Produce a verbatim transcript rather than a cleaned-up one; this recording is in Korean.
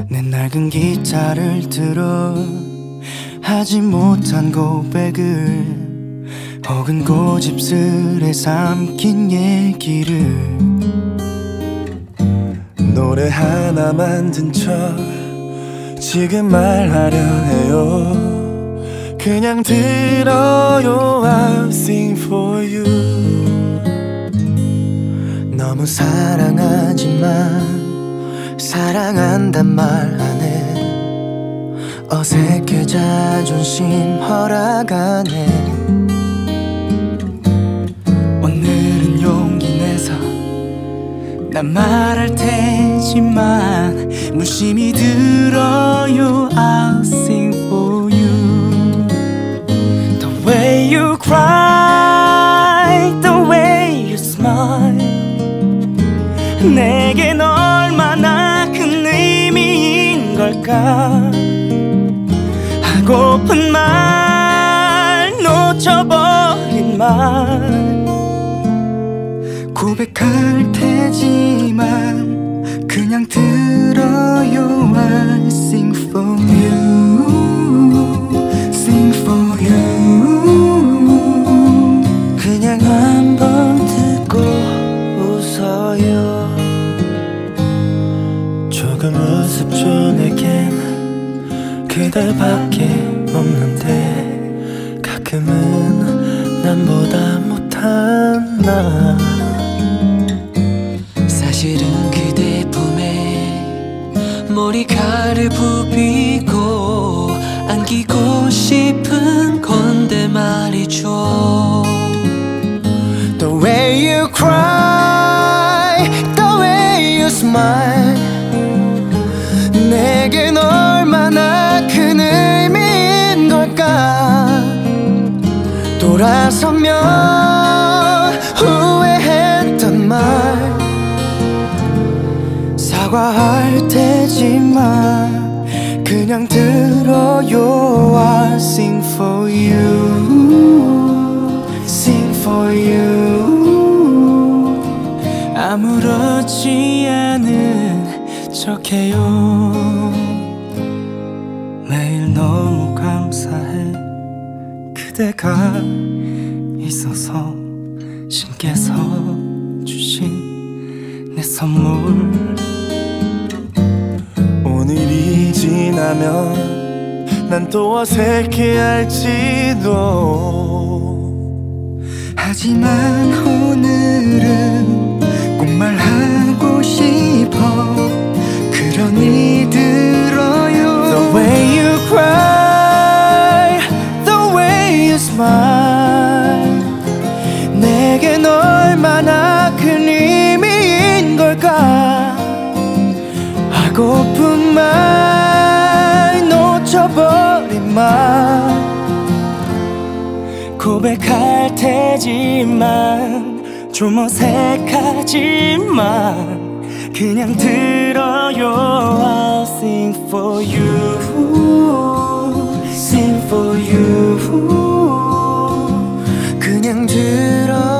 내 낡은 기타를 들어 하지 못한 고백을 혹은 고집스레 삼킨 얘기를 노래 하나 만든 척 지금 말하려 해요. 그냥 들어요. I'll sing for you. 너무 사랑하지만 사랑한단 말 안 해. 어색해 자존심 허락 안 해. 오늘은 용기 내서 난 말할 테지만 무심히 들어요. I'll sing for you. The way you cry, the way you smile, 내겐 얼마나 큰 의미인 걸까. 하고픈 말, 놓쳐버린 말, 고백할 테지만 그냥 들어요. I'll sing for you, sing for you. 그냥 한번 듣고 웃어요. 조금 우습죠. 내겐 그대밖에 없는데 가끔은 남보다 못한 나. 사실은 그대 품에 머리카락을 부비고 안기고 싶은 건데 말이죠. The way you cry, the way you smile, 내겐 얼마나 큰 의미인 걸까. 돌아서면 후회했던 말 사과할 테지만 그냥 들어요. I'll sing for you, sing for you. 아무렇지 않은 척해요. 매일 너무 감사해. 그대가 있어서 신께서 주신 내 선물. 오늘이 지나면 난 또 어색해할지도. 하지만 오늘은 꼭 말하고 싶어. 그러니 들어요. The way you cry, the way you smile, 내겐 얼마나 큰 의미인 걸까. 하고픈 말, 놓쳐버린 말, 고백할 테지만 좀 어색하지만 그냥 들어요. I'll sing for you, sing for you. 그냥 들어